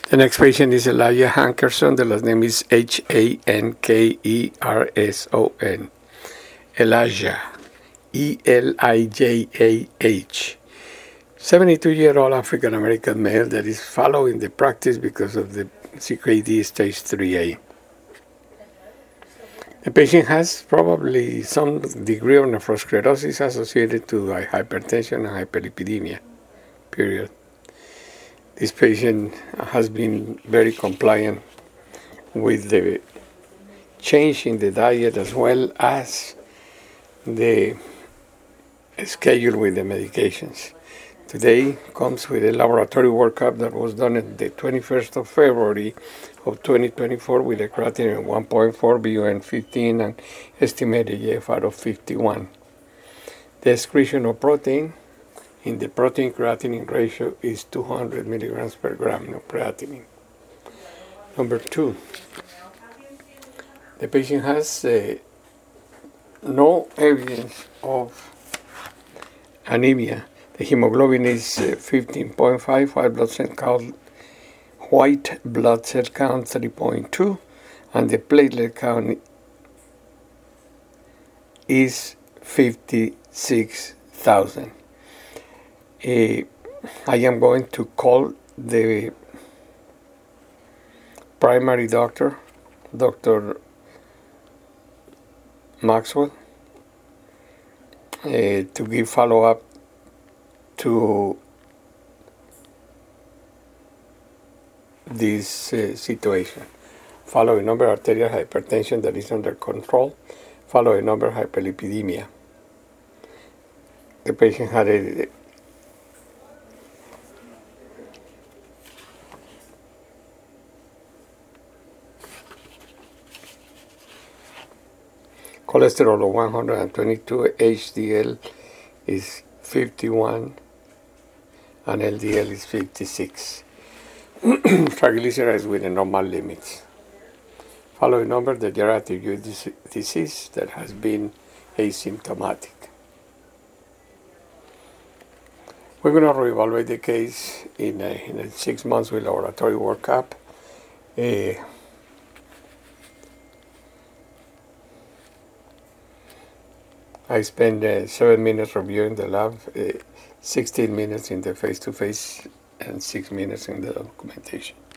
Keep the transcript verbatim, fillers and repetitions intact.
The next patient is Elijah Hankerson. The last name is H A N K E R S O N. Elijah. E L I J A H. seventy-two-year-old African-American male that is following the practice because of the C K D stage three A. The patient has probably some degree of nephrosclerosis associated to hypertension and hyperlipidemia, period. This patient has been very compliant with the change in the diet as well as the schedule with the medications. Today comes with a laboratory workup that was done on the twenty-first of February of twenty twenty-four with a creatinine of one point four, B U N fifteen, and estimated G F R of fifty-one. The excretion of protein in the protein creatinine ratio is two hundred milligrams per gram of creatinine. Number two, the patient has uh, no evidence of anemia. The hemoglobin is uh, fifteen point five, white blood cell count, white blood cell count three point two, and the platelet count is fifty-six thousand. Uh, I am going to call the primary doctor, Doctor Maxwell, uh, to give follow-up to this uh, situation. Following number arterial hypertension that is under control, following number hyperlipidemia. The patient had a cholesterol of one hundred twenty-two, H D L is fifty-one, and L D L is fifty-six. Triglycerides within normal limits. Following number, the geriatric disease that has been asymptomatic. We're going to reevaluate the case in, a, in a six months with laboratory workup. Uh, I spent uh, seven minutes reviewing the lab, uh, sixteen minutes in the face-to-face, and six minutes in the documentation.